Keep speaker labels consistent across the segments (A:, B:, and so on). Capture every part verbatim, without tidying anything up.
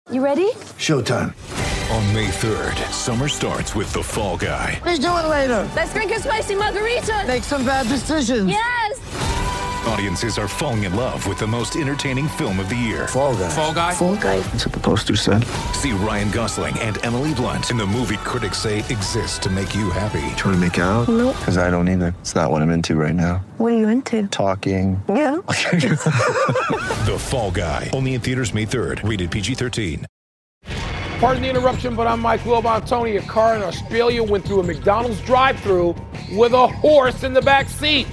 A: You ready?
B: Showtime.
C: On May third, summer starts with The Fall Guy.
D: Let's do it later.
A: Let's drink a spicy margarita.
D: Make some bad decisions.
A: Yes.
C: Audiences are falling in love with the most entertaining film of the year.
B: Fall Guy.
C: Fall Guy?
A: Fall guy.
B: That's what the poster said.
C: See Ryan Gosling and Emily Blunt in the movie critics say exists to make you happy.
B: Trying to make it out?
A: Nope.
B: Because I don't either. It's not what I'm into right now.
A: What are you into?
B: Talking.
A: Yeah.
C: The Fall Guy. Only in theaters May third. Rated P G thirteen.
E: Pardon the interruption, but I'm Mike Wilbon. Tony, a car in Australia went through a McDonald's drive-thru with a horse in the back seat.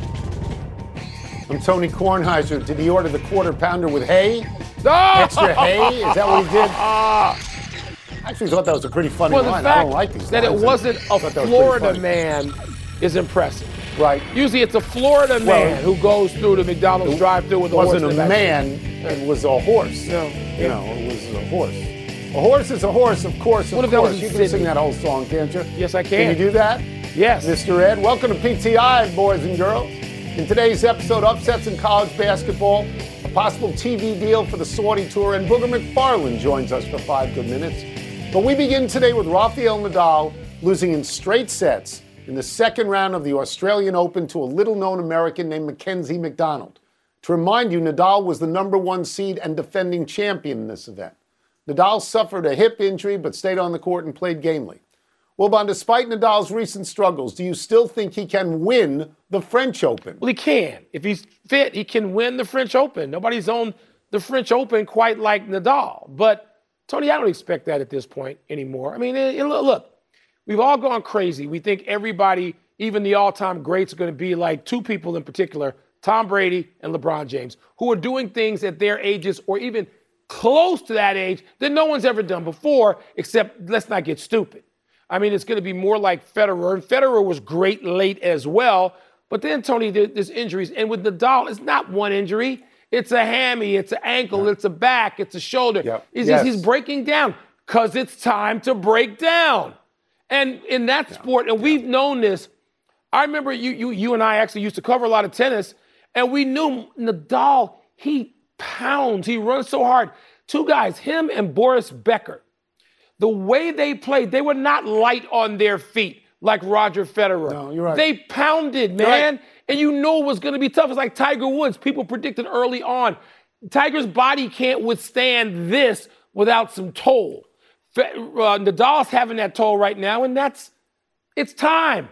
F: I'm Tony Kornheiser. Did he order the quarter pounder with hay?
E: Oh!
F: Extra hay? Is that what he did? I actually thought that was a pretty funny
E: Well, the
F: line. I
E: fact
F: don't like these
E: that it
F: lines.
E: wasn't
F: I
E: a
F: thought that was
E: Florida
F: pretty funny.
E: man is impressive.
F: Right.
E: Usually it's a Florida man who goes through the McDonald's drive-thru with a
F: It
E: horse
F: wasn't
E: in
F: a
E: the back
F: man. It was a horse.
E: No.
F: You know, it was a horse. A horse is a horse, of course, of
E: What if that was
F: course.
E: in
F: You can
E: Sydney?
F: sing that whole song, can't you?
E: Yes, I
F: Can
E: can.
F: you do that?
E: Yes.
F: Mister Ed, welcome to P T I, boys and girls. In today's episode, upsets in college basketball, a possible T V deal for the Saudi tour, and Booger McFarland joins us for five good minutes. But we begin today with Rafael Nadal losing in straight sets in the second round of the Australian Open to a little-known American named Mackenzie McDonald. To remind you, Nadal was the number one seed and defending champion in this event. Nadal suffered a hip injury but stayed on the court and played gamely. Wilbon, despite Nadal's recent struggles, do you still think he can win the French Open?
E: Well, he can. If he's fit, he can win the French Open. Nobody's on the French Open quite like Nadal. But, Tony, I don't expect that at this point anymore. I mean, it, it, look, we've all gone crazy. We think everybody, even the all-time greats, are going to be like two people in particular, Tom Brady and LeBron James, who are doing things at their ages or even close to that age that no one's ever done before, except let's not get stupid. I mean, it's going to be more like Federer. And Federer was great late as well. But then, Tony, there, there's injuries. And with Nadal, it's not one injury. It's a hammy, it's an ankle, yeah. It's a back, it's a shoulder.
F: Yep.
E: He's,
F: Yes.
E: he's breaking down because it's time to break down. And in that yeah. sport, and yeah. we've known this, I remember you, you, you and I actually used to cover a lot of tennis, and we knew Nadal, he pounds, he runs so hard. Two guys, him and Boris Becker, the way they played, they were not light on their feet like Roger Federer.
F: No, you're right.
E: They pounded, man.
F: Right.
E: And you knew it was going to be tough. It's like Tiger Woods. People predicted early on. Tiger's body can't withstand this without some toll. Fe- uh, Nadal's having that toll right now, and that's, it's time.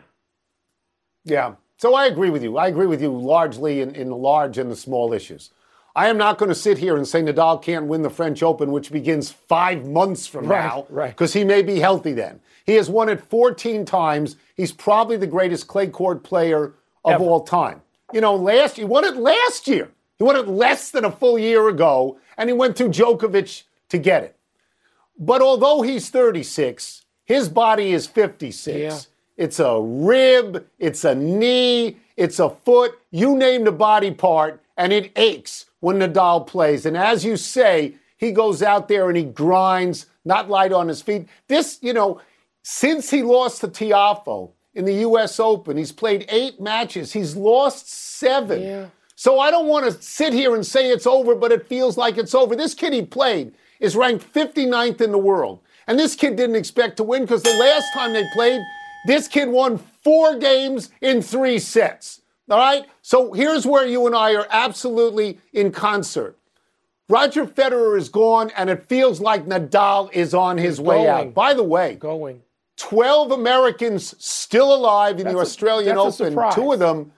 F: Yeah. So I agree with you. I agree with you largely in, in the large and the small issues. I am not going to sit here and say Nadal can't win the French Open, which begins five months from
E: Right,
F: now,
E: right.
F: because he may be healthy then. He has won it fourteen times. He's probably the greatest clay court player of
E: Ever.
F: all time. You know, last he won it last year. He won it less than a full year ago, and he went through Djokovic to get it. But although he's thirty-six, his body is fifty-six.
E: Yeah.
F: It's a rib, it's a knee, it's a foot, you name the body part, and it aches when Nadal plays. And as you say, he goes out there and he grinds, not light on his feet. This, you know, since he lost to Tiafoe in the U S Open, he's played eight matches. He's lost seven.
E: Yeah.
F: So I don't want to sit here and say it's over, but it feels like it's over. This kid he played is ranked fifty-ninth in the world. And this kid didn't expect to win because the last time they played, this kid won four games in three sets. All right? So here's where you and I are absolutely in concert. Roger Federer is gone, and it feels like Nadal is on his
E: He's
F: way
E: going.
F: out. By the way,
E: Going.
F: twelve Americans still alive in
E: That's
F: the
E: a-
F: Australian
E: that's a
F: Open.
E: surprise.
F: Two of them,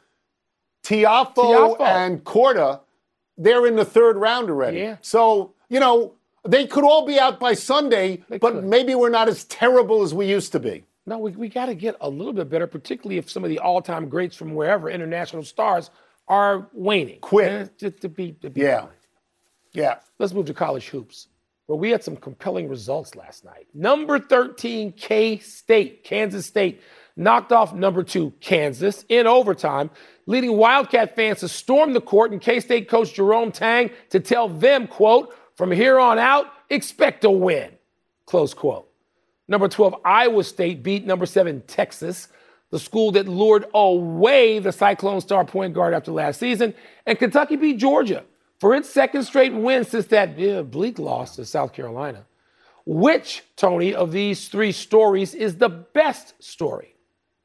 F: Tiafoe,
E: Tiafoe.
F: and Korda, they're in the third round already.
E: Yeah.
F: So, you know, they could all be out by Sunday,
E: They
F: but
E: could.
F: maybe we're not as terrible as we used to be.
E: No, we, we got to get a little bit better, particularly if some of the all-time greats from wherever, international stars, are waning.
F: Quit.
E: Eh, Just to be, to be
F: Yeah.
E: honest.
F: Yeah.
E: Let's move to college hoops, where we had some compelling results last night. Number thirteen, K-State, Kansas State, knocked off number two, Kansas, in overtime, leading Wildcat fans to storm the court and K-State coach Jerome Tang to tell them, quote, from here on out, expect a win, close quote. Number twelve, Iowa State beat number seven, Texas, the school that lured away the Cyclone star point guard after last season. And Kentucky beat Georgia for its second straight win since that yeah, bleak loss to South Carolina. Which, Tony, of these three stories is the best story?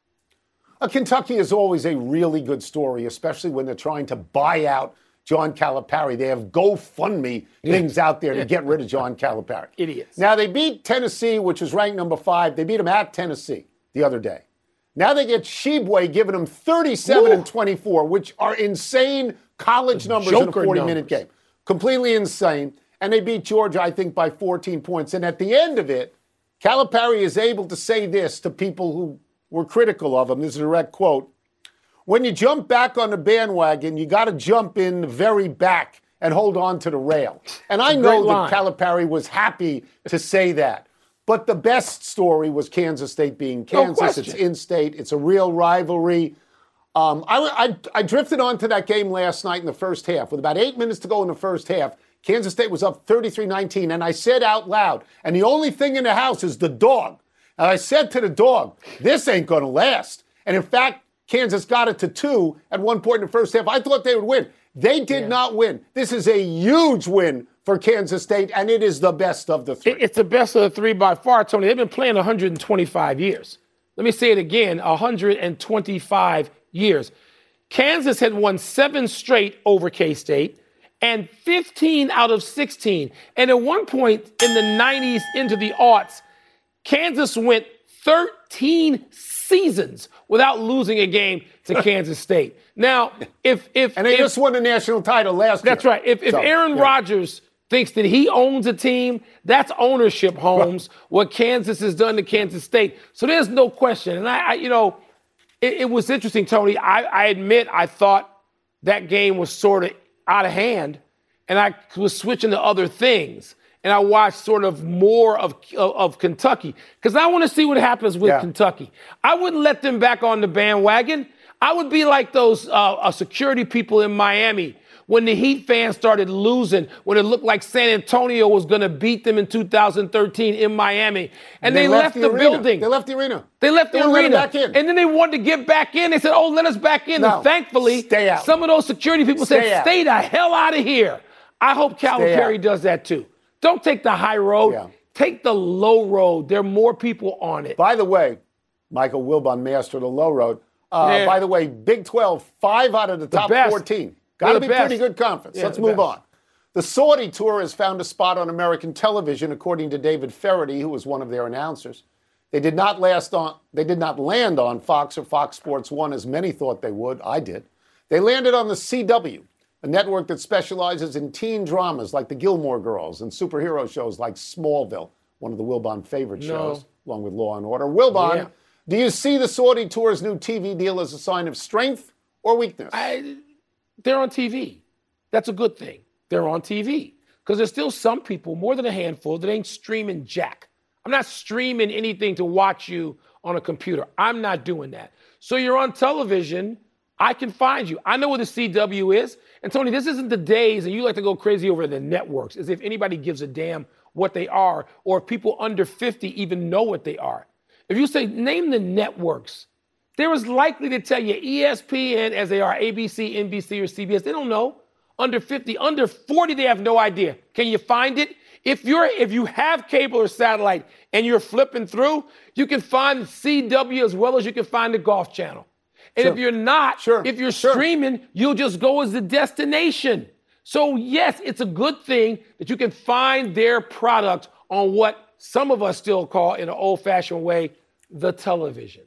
F: Uh, Kentucky is always a really good story, especially when they're trying to buy out John Calipari. They have GoFundMe things out there to get rid of John Calipari.
E: Idiots.
F: Now, they beat Tennessee, which was ranked number five. They beat them at Tennessee the other day. Now they get Sheboygan giving them thirty-seven and twenty-four, which are insane college
E: The
F: numbers in a
E: Joker
F: forty-minute game. Completely insane. And they beat Georgia, I think, by fourteen points. And at the end of it, Calipari is able to say this to people who were critical of him. This is a direct quote. When you jump back on the bandwagon, you got to jump in the very back and hold on to the rail. And I know that Calipari was happy to say that. But the best story was Kansas State being Kansas.
E: No
F: it's in-state. It's a real rivalry. Um, I, I, I drifted onto that game last night in the first half. With about eight minutes to go in the first half, Kansas State was up thirty-three nineteen. And I said out loud, and the only thing in the house is the dog. And I said to the dog, this ain't going to last. And in fact, Kansas got it to two at one point in the first half. I thought they would win. They did yeah. not win. This is a huge win for Kansas State, and it is the best of the three.
E: It's the best of the three by far, Tony. They've been playing one hundred twenty-five years. Let me say it again, one hundred twenty-five years. Kansas had won seven straight over K-State and fifteen out of sixteen. And at one point in the nineties into the aughts, Kansas went thirteen seasons without losing a game to Kansas State. Now, if if
F: and they
E: if,
F: just won the national title last
E: that's
F: year.
E: That's right. If if
F: so,
E: Aaron
F: yeah.
E: Rodgers thinks that he owns a team, that's ownership, Holmes. What Kansas has done to Kansas State. So there's no question. And I, I you know, it, it was interesting, Tony. I, I admit I thought that game was sort of out of hand, and I was switching to other things. And I watched sort of more of of, of Kentucky because I want to see what happens with yeah. Kentucky. I wouldn't let them back on the bandwagon. I would be like those uh, uh, security people in Miami when the Heat fans started losing, when it looked like San Antonio was going to beat them in two thousand thirteen in Miami. And they, they left, left the, the building.
F: They left the arena.
E: They left the
F: they
E: arena.
F: Back in.
E: And then they wanted to get back in. They said, oh, let us back in.
F: No,
E: and thankfully,
F: stay out.
E: Some of those security people
F: stay
E: said,
F: out.
E: stay the hell out of here. I hope Calipari does that too. Don't take the high road. Yeah. Take the low road. There are more people on it.
F: By the way, Michael Wilbon, master of the low road. Uh, yeah. By the way, Big twelve, five out of the top
E: the
F: fourteen. Got to be
E: best.
F: pretty good conference.
E: Yeah,
F: Let's move
E: best.
F: on. The Saudi Tour has found a spot on American television, according to David Ferrity, who was one of their announcers. They did not last on. They did not land on Fox or Fox Sports one, as many thought they would. I did. They landed on the C W, a network that specializes in teen dramas like the Gilmore Girls and superhero shows like Smallville, one of the Wilbon favorite shows, no. along with Law and Order. Wilbon, yeah. do you see the Saudi Tour's new T V deal as a sign of strength or weakness?
E: I, they're on T V. That's a good thing. They're on T V. Because there's still some people, more than a handful, that ain't streaming jack. I'm not streaming anything to watch you on a computer. I'm not doing that. So you're on television, I can find you. I know where the C W is. And Tony, this isn't the days, and you like to go crazy over the networks, as if anybody gives a damn what they are, or if people under fifty even know what they are. If you say, name the networks, they're as likely to tell you E S P N as they are A B C, N B C, or C B S. They don't know. Under fifty, under forty, they have no idea. Can you find it? If you're, if you have cable or satellite and you're flipping through, you can find C W as well as you can find the Golf Channel. And sure. if you're not,
F: sure.
E: if you're
F: sure.
E: streaming, you'll just go as the destination. So yes, it's a good thing that you can find their product on what some of us still call, in an old-fashioned way, the television.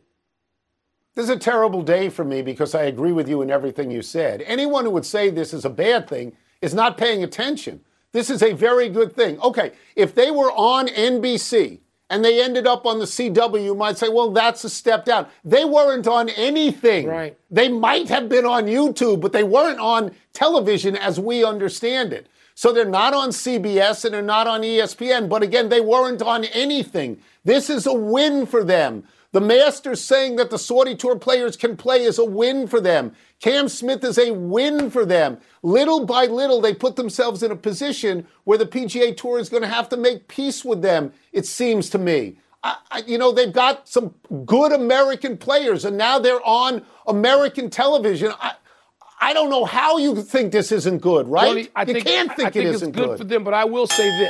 F: This is a terrible day for me because I agree with you in everything you said. Anyone who would say this is a bad thing is not paying attention. This is a very good thing. Okay, if they were on N B C and they ended up on the C W, you might say, well, that's a step down. They weren't on anything.
E: Right.
F: They might have been on YouTube, but they weren't on television as we understand it. So they're not on C B S and they're not on E S P N. But again, they weren't on anything. This is a win for them. The Masters saying that the Saudi Tour players can play is a win for them. Cam Smith is a win for them. Little by little, they put themselves in a position where the P G A Tour is going to have to make peace with them, it seems to me. I, I, you know, they've got some good American players, and now they're on American television. I, I don't know how you think this isn't good, right?
E: Tony, I
F: you
E: think,
F: can't think
E: I think
F: it
E: it's
F: isn't
E: good,
F: good
E: for them, but I will say this.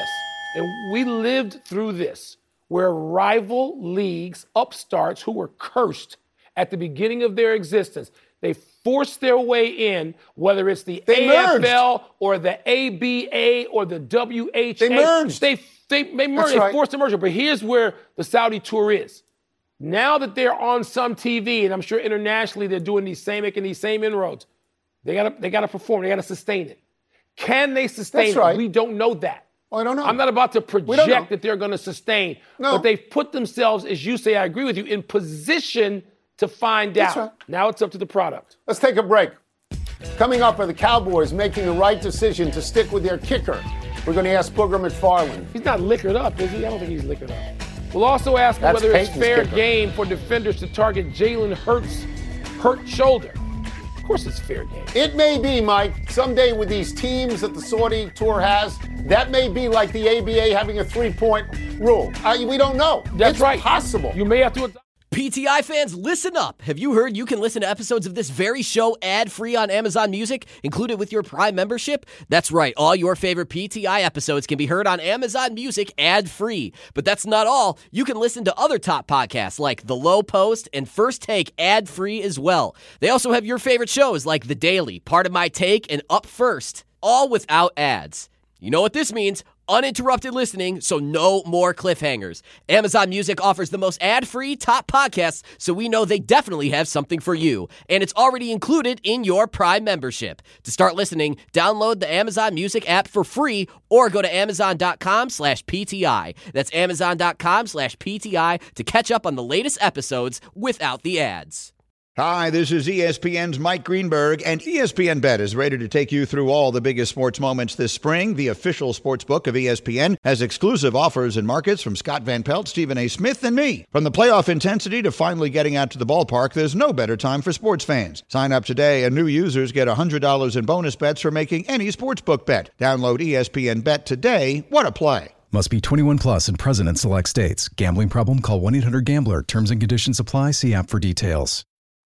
E: And we lived through this, where rival leagues, upstarts who were cursed at the beginning of their existence, they forced their way in, whether it's the
F: they
E: A F L
F: merged.
E: or the A B A or the W H A.
F: They merged.
E: They, they, they merged.
F: That's
E: They
F: right.
E: forced the merger. But here's where the Saudi tour is. Now that they're on some T V, and I'm sure internationally they're doing these same, making these same inroads, they gotta, they gotta perform. They gotta sustain it. Can they sustain
F: That's
E: it?
F: right.
E: We don't know that.
F: Well, I don't know.
E: I'm not about to
F: don't know.
E: project that they're going to sustain,
F: No.
E: but they've put themselves, as you say, I agree with you, in position to find
F: That's
E: out.
F: right.
E: Now it's up to the product.
F: Let's take a break. Coming up are the Cowboys making the right decision to stick with their kicker. We're going to ask Booger McFarland.
E: He's not liquored up, is he? I don't think he's liquored up. We'll also ask him
F: That's
E: whether it's
F: Peyton's
E: fair
F: kicker.
E: game for defenders to target Jalen Hurts' hurt shoulder. Of course it's fair game.
F: It may be, Mike, someday with these teams that the Saudi Tour has, that may be like the A B A having a three-point rule. I, we don't know.
E: That's
F: it's
E: right.
F: possible.
E: You may have to adopt.
G: P T I fans, listen up. Have you heard you can listen to episodes of this very show ad-free on Amazon Music, included with your Prime membership? That's right. All your favorite P T I episodes can be heard on Amazon Music ad-free. But that's not all. You can listen to other top podcasts like The Low Post and First Take ad-free as well. They also have your favorite shows like The Daily, Part of My Take, and Up First, all without ads. You know what this means? Uninterrupted listening, so no more cliffhangers. Amazon Music offers the most ad-free top podcasts, so we know they definitely have something for you. And it's already included in your Prime membership. To start listening, download the Amazon Music app for free or go to amazon.com slash PTI. That's amazon.com slash PTI to catch up on the latest episodes without the ads.
H: Hi, this is E S P N's Mike Greenberg, and E S P N Bet is ready to take you through all the biggest sports moments this spring. The official sports book of E S P N has exclusive offers and markets from Scott Van Pelt, Stephen A. Smith, and me. From the playoff intensity to finally getting out to the ballpark, there's no better time for sports fans. Sign up today, and new users get one hundred dollars in bonus bets for making any sportsbook bet. Download E S P N Bet today. What a play.
I: Must be twenty-one plus and present in select states. Gambling problem? Call one eight hundred gambler. Terms and conditions apply. See app for details.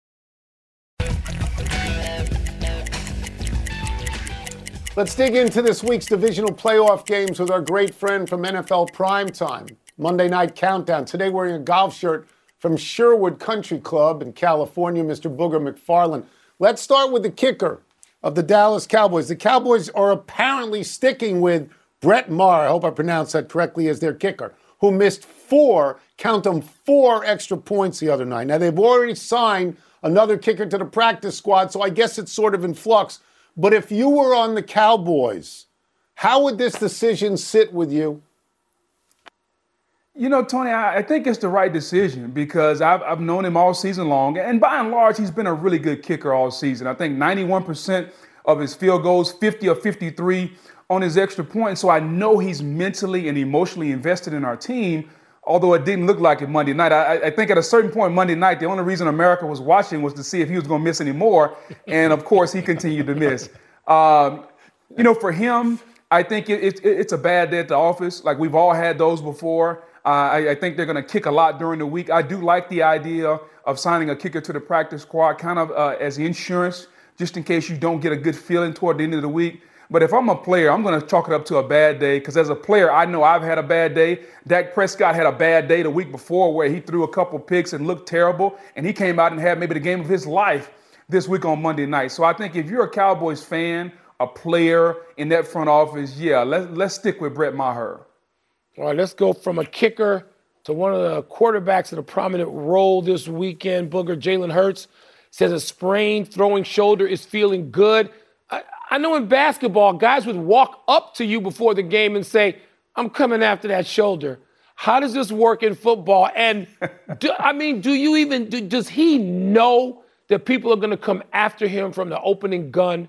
F: Let's dig into this week's divisional playoff games with our great friend from N F L Primetime. Monday Night Countdown. Today wearing a golf shirt from Sherwood Country Club in California, Mister Booger McFarland. Let's start with the kicker of the Dallas Cowboys. The Cowboys are apparently sticking with Brett Maher, I hope I pronounced that correctly, as their kicker, who missed four, count them, four extra points the other night. Now, they've already signed another kicker to the practice squad, so I guess it's sort of in flux. But if you were on the Cowboys, how would this decision sit with you?
J: You know, Tony, I, I think it's the right decision because I've, I've known him all season long. And by and large, he's been a really good kicker all season. I think ninety-one percent of his field goals, fifty or fifty-three on his extra point. So I know he's mentally and emotionally invested in our team, although it didn't look like it Monday night. I, I think at a certain point Monday night, the only reason America was watching was to see if he was going to miss any more. And, of course, he continued to miss. Um, you know, for him, I think it, it, it's a bad day at the office. Like, we've all had those before. Uh, I, I think they're going to kick a lot during the week. I do like the idea of signing a kicker to the practice squad kind of uh, as insurance, just in case you don't get a good feeling toward the end of the week. But if I'm a player, I'm going to chalk it up to a bad day because as a player, I know I've had a bad day. Dak Prescott had a bad day the week before where he threw a couple picks and looked terrible, and he came out and had maybe the game of his life this week on Monday night. So I think if you're a Cowboys fan, a player in that front office, yeah, let's, let's stick with Brett Maher.
E: All right, let's go from a kicker to one of the quarterbacks in a prominent role this weekend. Booger, Jalen Hurts says a sprained throwing shoulder is feeling good. I, I know in basketball, guys would walk up to you before the game and say, I'm coming after that shoulder. How does this work in football? And, do, I mean, do you even, do, does he know that people are going to come after him from the opening gun?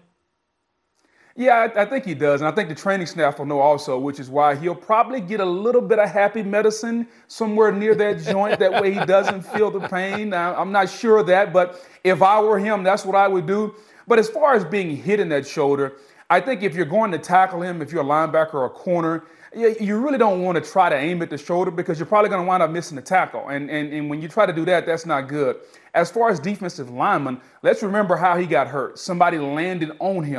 J: Yeah, I, I think he does. And I think the training staff will know also, which is why he'll probably get a little bit of happy medicine somewhere near that joint. That way he doesn't feel the pain. Now, I'm not sure of that, but if I were him, that's what I would do. But as far as being hit in that shoulder, I think if you're going to tackle him, if you're a linebacker or a corner, you really don't want to try to aim at the shoulder because you're probably going to wind up missing the tackle. And, and, and when you try to do that, that's not good. As far as defensive linemen, let's remember how he got hurt. Somebody landed on him.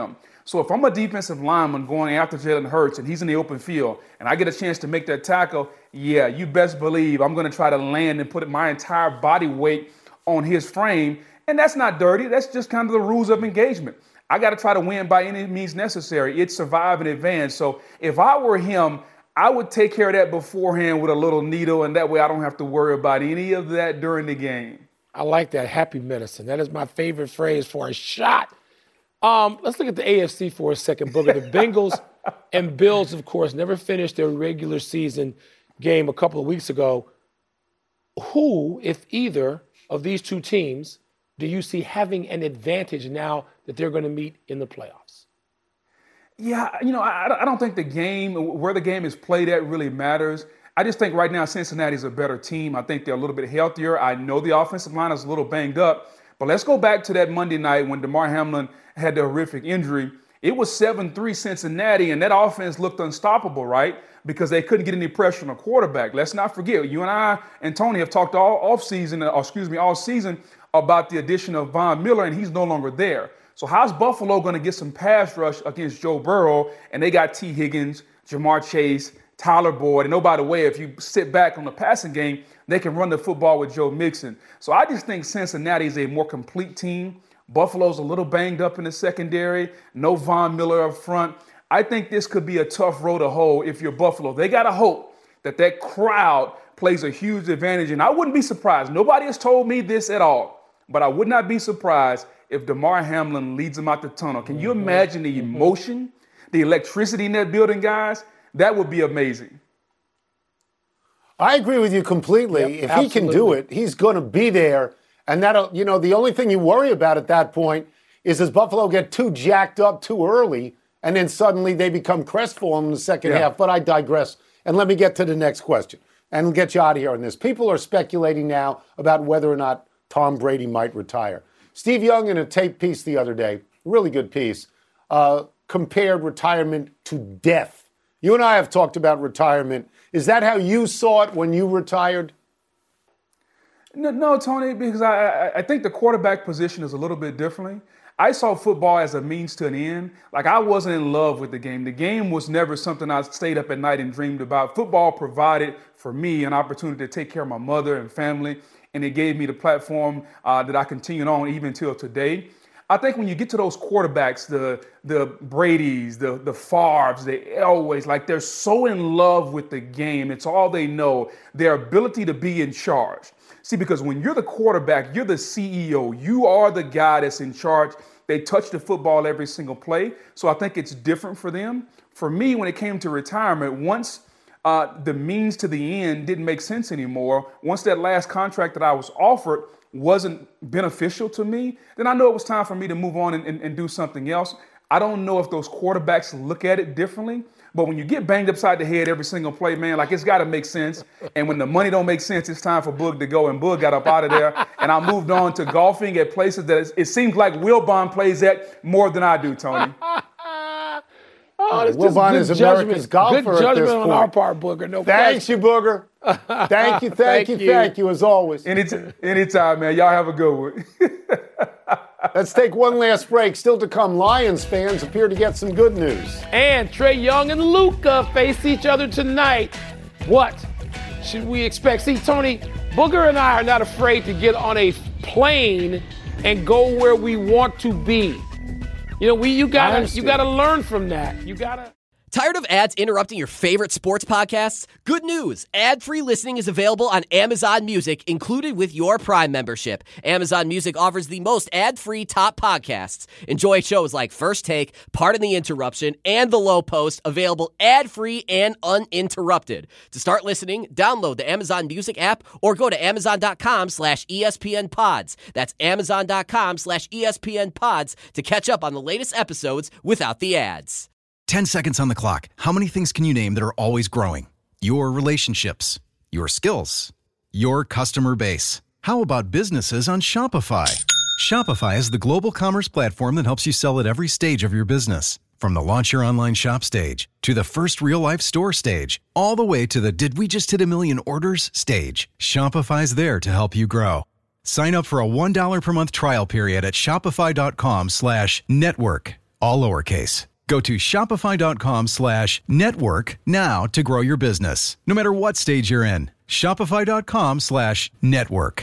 J: So if I'm a defensive lineman going after Jalen Hurts and he's in the open field and I get a chance to make that tackle, yeah, you best believe I'm going to try to land and put my entire body weight on his frame. And that's not dirty. That's just kind of the rules of engagement. I got to try to win by any means necessary. It's survive and advance. So if I were him, I would take care of that beforehand with a little needle, and that way I don't have to worry about any of that during the game.
E: I like that. Happy medicine. That is my favorite phrase for a shot. Um, let's look at the A F C for a second, Booger. The Bengals and Bills, of course, never finished their regular season game a couple of weeks ago. Who, if either of these two teams, do you see having an advantage now that they're going to meet in the playoffs?
J: Yeah, you know, I, I don't think the game, where the game is played at really matters. I just think right now Cincinnati's a better team. I think they're a little bit healthier. I know the offensive line is a little banged up. But let's go back to that Monday night when Damar Hamlin had the horrific injury. It was seven three Cincinnati, and that offense looked unstoppable, right? Because they couldn't get any pressure on a quarterback. Let's not forget, you and I and Tony have talked all offseason, or excuse me, all season about the addition of Von Miller, and he's no longer there. So how's Buffalo going to get some pass rush against Joe Burrow? And they got T. Higgins, Jamar Chase, Tyler Boyd. And oh, by the way, if you sit back on the passing game, they can run the football with Joe Mixon. So I just think Cincinnati is a more complete team. Buffalo's a little banged up in the secondary. No Von Miller up front. I think this could be a tough road to hoe if you're Buffalo. They got to hope that that crowd plays a huge advantage. And I wouldn't be surprised. Nobody has told me this at all. But I would not be surprised if Damar Hamlin leads them out the tunnel. Can you imagine the emotion, the electricity in that building, guys? That would be amazing.
F: I agree with you completely.
E: Yep,
F: if
E: absolutely.
F: he can do it, he's going to be there. And that'll, you know, the only thing you worry about at that point is does Buffalo get too jacked up too early and then suddenly they become crestfallen in the second
J: Yeah.
F: half. But I digress. And let me get to the next question and get you out of here on this. People are speculating now about whether or not Tom Brady might retire. Steve Young, in a tape piece the other day, really good piece, uh, compared retirement to death. You and I have talked about retirement. Is that how you saw it when you retired?
J: No, no, Tony, because I, I, I think the quarterback position is a little bit differently. I saw football as a means to an end. Like, I wasn't in love with the game. The game was never something I stayed up at night and dreamed about. Football provided for me an opportunity to take care of my mother and family, and it gave me the platform uh, that I continued on even till today. I think when you get to those quarterbacks, the the Bradys, the the Favres, the Elways, like they're so in love with the game. It's all they know, their ability to be in charge. See, because when you're the quarterback, you're the C E O. You are the guy that's in charge. They touch the football every single play. So I think it's different for them. For me, when it came to retirement, once uh, the means to the end didn't make sense anymore, once that last contract that I was offered wasn't beneficial to me, then I know it was time for me to move on and, and, and do something else. I don't know if those quarterbacks look at it differently, but when you get banged upside the head every single play, man, like it's got to make sense. And when the money don't make sense, it's time for Boog to go. And Boog got up out of there, and I moved on to golfing at places that it seems like Wilbon plays at more than I do, Tony.
E: Oh, it's
F: Wilbon
E: just
F: is
E: good
F: America's
E: judgment.
F: golfer
E: Good
F: at
E: judgment
F: this
E: on
F: point.
E: our part, Booger. No
F: Thanks,
E: question.
F: you booger. Thank you, thank,
E: Thank
F: you,
E: you.
F: thank you, as always.
J: Any anytime, man. Y'all have a good one.
F: Let's take one last break. Still to come, Lions fans appear to get some good news.
E: And Trae Young and Luka face each other tonight. What should we expect? See, Tony, Booger and I are not afraid to get on a plane and go where we want to be. You know, we you gotta you gotta learn from that. You gotta.
G: Tired of ads interrupting your favorite sports podcasts? Good news! Ad-free listening is available on Amazon Music, included with your Prime membership. Amazon Music offers the most ad-free top podcasts. Enjoy shows like First Take, Pardon the Interruption, and The Low Post, available ad-free and uninterrupted. To start listening, download the Amazon Music app or go to amazon.com slash ESPN pods. That's amazon.com slash ESPN pods to catch up on the latest episodes without the ads.
I: ten seconds on the clock. How many things can you name that are always growing? Your relationships, your skills, your customer base. How about businesses on Shopify? Shopify is the global commerce platform that helps you sell at every stage of your business. From the launch your online shop stage to the first real life store stage, all the way to the did we just hit a million orders stage. Shopify's there to help you grow. Sign up for a one dollar per month trial period at shopify.com slash network. all lowercase. Go to shopify.com slash network now to grow your business, no matter what stage you're in. Shopify.com slash network.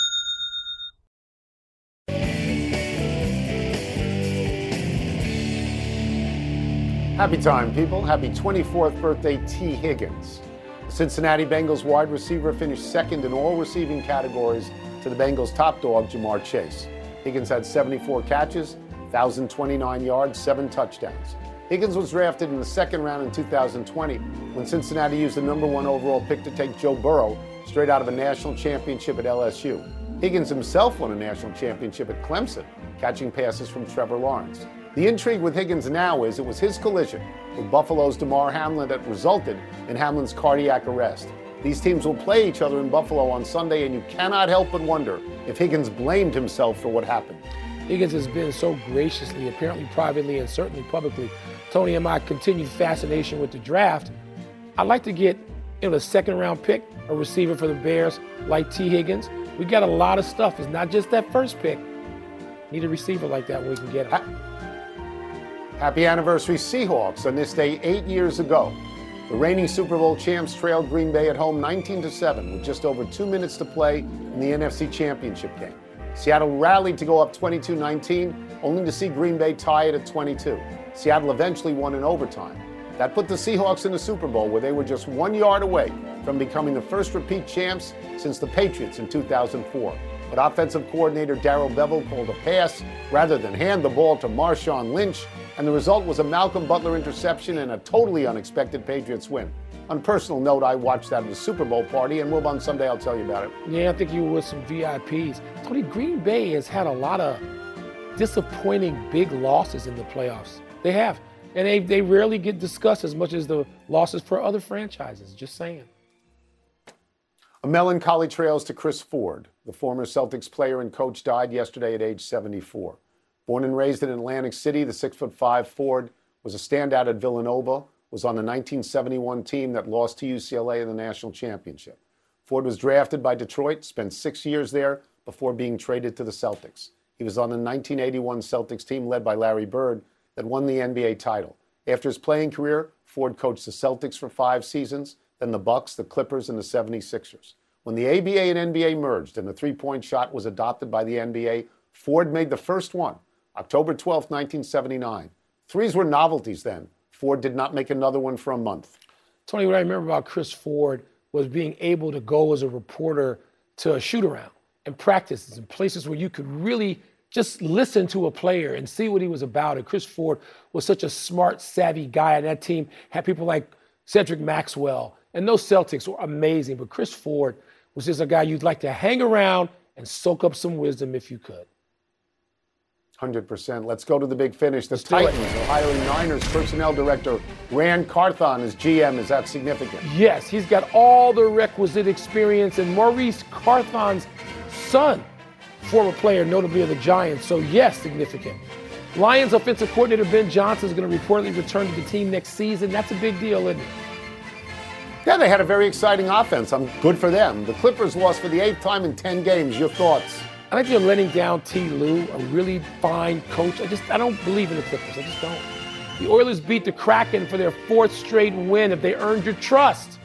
F: Happy time, people. Happy twenty-fourth birthday, T. Higgins. The Cincinnati Bengals wide receiver finished second in all receiving categories to the Bengals' top dog, Jamar Chase. Higgins had seventy-four catches, one thousand twenty-nine yards, seven touchdowns. Higgins was drafted in the second round in two thousand twenty when Cincinnati used the number one overall pick to take Joe Burrow straight out of a national championship at L S U. Higgins himself won a national championship at Clemson, catching passes from Trevor Lawrence. The intrigue with Higgins now is it was his collision with Buffalo's Damar Hamlin that resulted in Hamlin's cardiac arrest. These teams will play each other in Buffalo on Sunday, and you cannot help but wonder if Higgins blamed himself for what happened.
E: Higgins has been so graciously, apparently privately, and certainly publicly, Tony and my continued fascination with the draft. I'd like to get you know, a second-round pick, a receiver for the Bears like T. Higgins. We got a lot of stuff. It's not just that first pick. Need a receiver like that when we can get him.
F: Happy anniversary, Seahawks. On this day eight years ago, the reigning Super Bowl champs trailed Green Bay at home nineteen to seven with just over two minutes to play in the N F C Championship game. Seattle rallied to go up twenty-two nineteen, only to see Green Bay tie it at twenty-two. Seattle eventually won in overtime. That put the Seahawks in the Super Bowl, where they were just one yard away from becoming the first repeat champs since the Patriots in two thousand four. But offensive coordinator Darrell Bevell called a pass rather than hand the ball to Marshawn Lynch, and the result was a Malcolm Butler interception and a totally unexpected Patriots win. On a personal note, I watched that at the Super Bowl party, and we'll on Sunday, I'll tell you about it.
E: Yeah, I think you were with some V I Ps. Tony, Green Bay has had a lot of disappointing big losses in the playoffs. They have. And they, they rarely get discussed as much as the losses for other franchises. Just saying.
F: A melancholy trails to Chris Ford. The former Celtics player and coach died yesterday at age seventy-four. Born and raised in Atlantic City, the six foot five Ford was a standout at Villanova, was on the nineteen seventy-one team that lost to U C L A in the national championship. Ford was drafted by Detroit, spent six years there before being traded to the Celtics. He was on the nineteen eighty-one Celtics team led by Larry Bird that won the N B A title. After his playing career, Ford coached the Celtics for five seasons, then the Bucks, the Clippers, and the seventy-sixers. When the A B A and N B A merged and the three-point shot was adopted by the N B A, Ford made the first one, October twelfth, nineteen seventy-nine. Threes were novelties then. Ford did not make another one for a month.
E: Tony, what I remember about Chris Ford was being able to go as a reporter to a shoot-around and practices and places where you could really just listen to a player and see what he was about. And Chris Ford was such a smart, savvy guy, and that team had people like Cedric Maxwell. And those Celtics were amazing, but Chris Ford was just a guy you'd like to hang around and soak up some wisdom if you could.
F: one hundred percent. Let's go to the big finish. The
E: Let's
F: Titans are hiring Niners personnel director Rand Carthon as G M. Is that significant?
E: Yes, he's got all the requisite experience, and Maurice Carthon's son, former player, notably of the Giants, so yes, significant. Lions offensive coordinator Ben Johnson is going to reportedly return to the team next season. That's a big deal, isn't it?
F: Yeah, they had a very exciting offense. I'm good for them. The Clippers lost for the eighth time in ten games. Your thoughts?
E: I think you're letting down T. Lue, a really fine coach. I just, I don't believe in the Clippers. I just don't. The Oilers beat the Kraken for their fourth straight win if they earned your trust.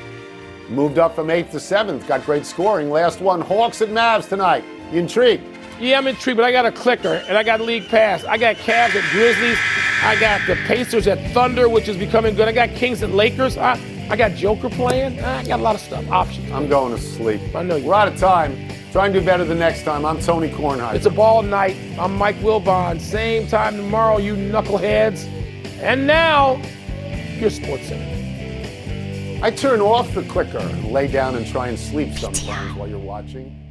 F: Moved up from eighth to seventh. Got great scoring. Last one, Hawks and Mavs tonight. You intrigued?
E: Yeah, I'm intrigued, but I got a clicker, and I got League Pass. I got Cavs at Grizzlies. I got the Pacers at Thunder, which is becoming good. I got Kings at Lakers. I, I got Joker playing. I got a lot of stuff, options.
F: I'm going to sleep.
E: I know you.
F: We're out of time. Try and do better the nenext time. I'm Tony Kornheiser.
E: It's a ball night. I'm Mike Wilbon. Same time tomorrow, you knuckleheads. And now, your Sports Center.
F: I turn off the clicker and lay down and try and sleep sometimes while you're watching.